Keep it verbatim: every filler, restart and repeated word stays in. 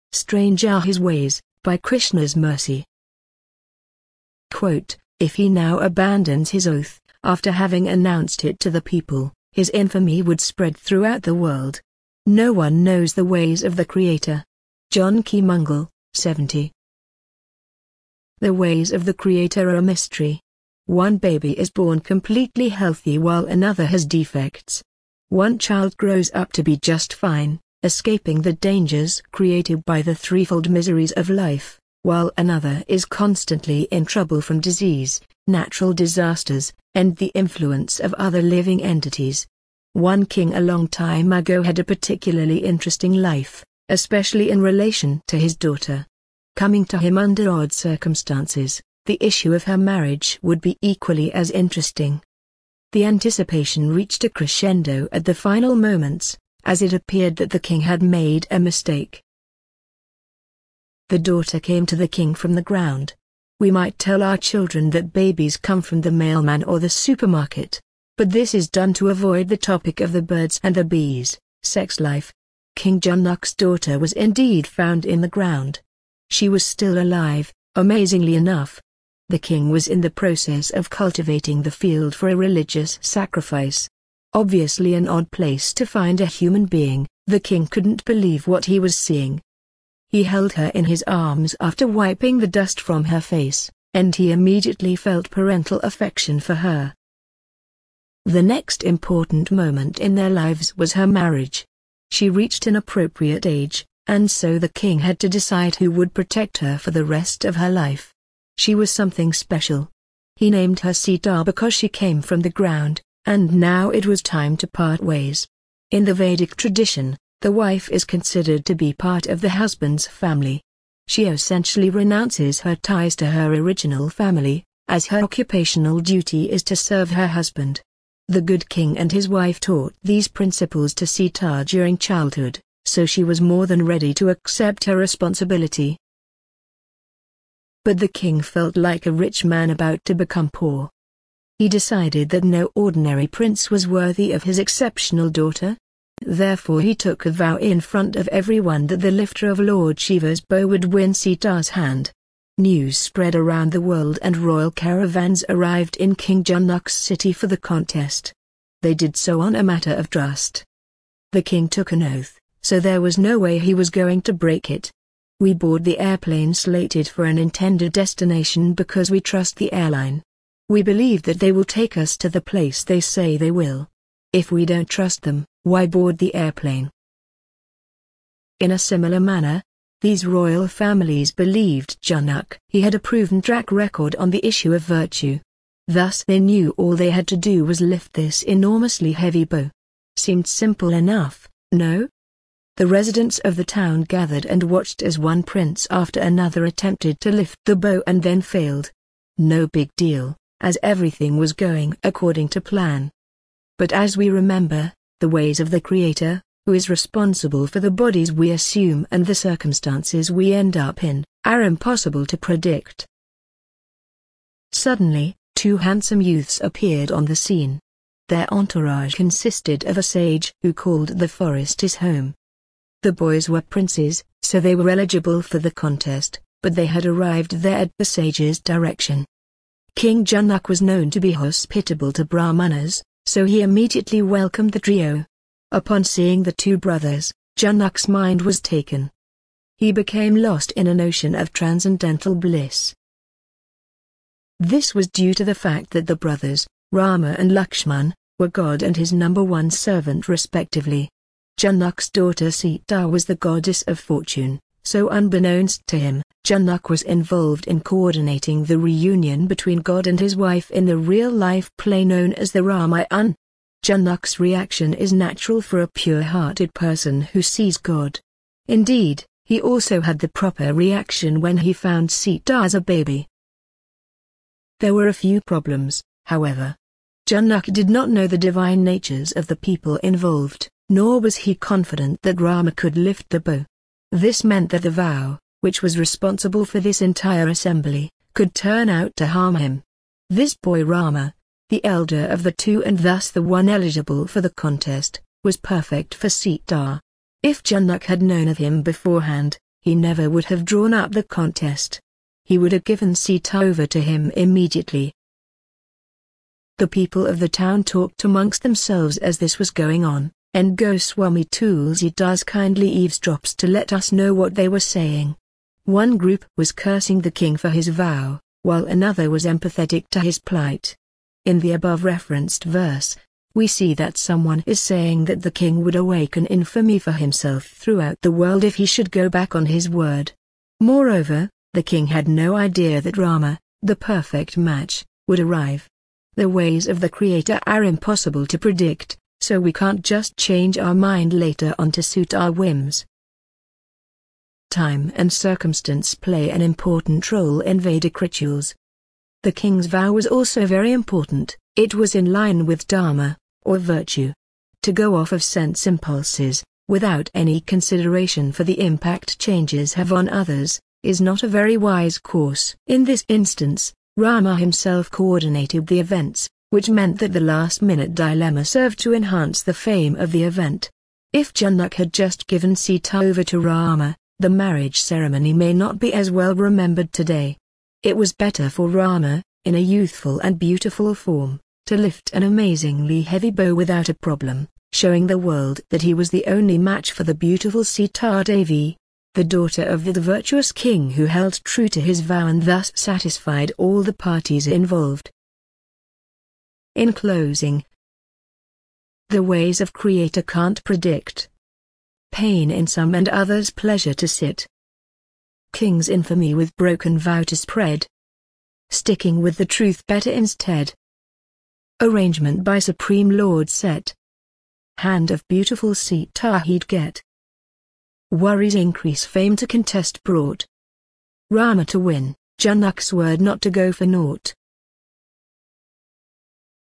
Strange are his ways, by Krishna's mercy. Quote, if he now abandons his oath, after having announced it to the people, his infamy would spread throughout the world. No one knows the ways of the Creator. Janki Mangal, seventy. The ways of the Creator are a mystery. One baby is born completely healthy while another has defects. One child grows up to be just fine, escaping the dangers created by the threefold miseries of life, while another is constantly in trouble from disease, natural disasters, and the influence of other living entities. One king a long time ago had a particularly interesting life, especially in relation to his daughter. Coming to him under odd circumstances, the issue of her marriage would be equally as interesting. The anticipation reached a crescendo at the final moments, as it appeared that the king had made a mistake. The daughter came to the king from the ground. We might tell our children that babies come from the mailman or the supermarket, but this is done to avoid the topic of the birds and the bees, sex life. King Janak's daughter was indeed found in the ground. She was still alive, amazingly enough. The king was in the process of cultivating the field for a religious sacrifice. Obviously an odd place to find a human being, the king couldn't believe what he was seeing. He held her in his arms after wiping the dust from her face, and he immediately felt parental affection for her. The next important moment in their lives was her marriage. She reached an appropriate age, and so the king had to decide who would protect her for the rest of her life. She was something special. He named her Sita because she came from the ground, and now it was time to part ways. In the Vedic tradition, the wife is considered to be part of the husband's family. She essentially renounces her ties to her original family, as her occupational duty is to serve her husband. The good king and his wife taught these principles to Sita during childhood, so she was more than ready to accept her responsibility. But the king felt like a rich man about to become poor. He decided that no ordinary prince was worthy of his exceptional daughter. Therefore he took a vow in front of everyone that the lifter of Lord Shiva's bow would win Sita's hand. News spread around the world and royal caravans arrived in King Janak's city for the contest. They did so on a matter of trust. The king took an oath, so there was no way he was going to break it. We board the airplane slated for an intended destination because we trust the airline. We believe that they will take us to the place they say they will. If we don't trust them, why board the airplane? In a similar manner, these royal families believed Janak. He had a proven track record on the issue of virtue. Thus they knew all they had to do was lift this enormously heavy bow. Seemed simple enough, no? The residents of the town gathered and watched as one prince after another attempted to lift the bow and then failed. No big deal, as everything was going according to plan. But as we remember, the ways of the Creator, who is responsible for the bodies we assume and the circumstances we end up in, are impossible to predict. Suddenly, two handsome youths appeared on the scene. Their entourage consisted of a sage who called the forest his home. The boys were princes, so they were eligible for the contest, but they had arrived there at the sage's direction. King Janak was known to be hospitable to Brahmanas, so he immediately welcomed the trio. Upon seeing the two brothers, Janak's mind was taken. He became lost in an ocean of transcendental bliss. This was due to the fact that the brothers, Rama and Lakshman, were God and his number one servant respectively. Janak's daughter Sita was the goddess of fortune, so unbeknownst to him, Janak was involved in coordinating the reunion between God and his wife in the real-life play known as the Ramayana. Janak's reaction is natural for a pure-hearted person who sees God. Indeed, he also had the proper reaction when he found Sita as a baby. There were a few problems, however. Janak did not know the divine natures of the people involved, nor was he confident that Rama could lift the bow. This meant that the vow, which was responsible for this entire assembly, could turn out to harm him. This boy Rama, the elder of the two and thus the one eligible for the contest, was perfect for Sita. If Janak had known of him beforehand, he never would have drawn up the contest. He would have given Sita over to him immediately. The people of the town talked amongst themselves as this was going on, and Goswami Tulsidas kindly eavesdrops to let us know what they were saying. One group was cursing the king for his vow, while another was empathetic to his plight. In the above referenced verse, we see that someone is saying that the king would awaken infamy for himself throughout the world if he should go back on his word. Moreover, the king had no idea that Rama, the perfect match, would arrive. The ways of the Creator are impossible to predict, so we can't just change our mind later on to suit our whims. Time and circumstance play an important role in Vedic rituals. The king's vow was also very important. It was in line with dharma, or virtue. To go off of sense impulses, without any consideration for the impact changes have on others, is not a very wise course. In this instance, Rama himself coordinated the events, which meant that the last-minute dilemma served to enhance the fame of the event. If Janak had just given Sita over to Rama, the marriage ceremony may not be as well remembered today. It was better for Rama, in a youthful and beautiful form, to lift an amazingly heavy bow without a problem, showing the world that he was the only match for the beautiful Sita Devi, the daughter of the virtuous king who held true to his vow and thus satisfied all the parties involved. In closing, the ways of Creator can't predict. Pain in some and others pleasure to sit. King's infamy with broken vow to spread. Sticking with the truth better instead. Arrangement by Supreme Lord set. Hand of beautiful Sita he'd get. Worries increase fame to contest brought. Rama to win, Janak's word not to go for naught.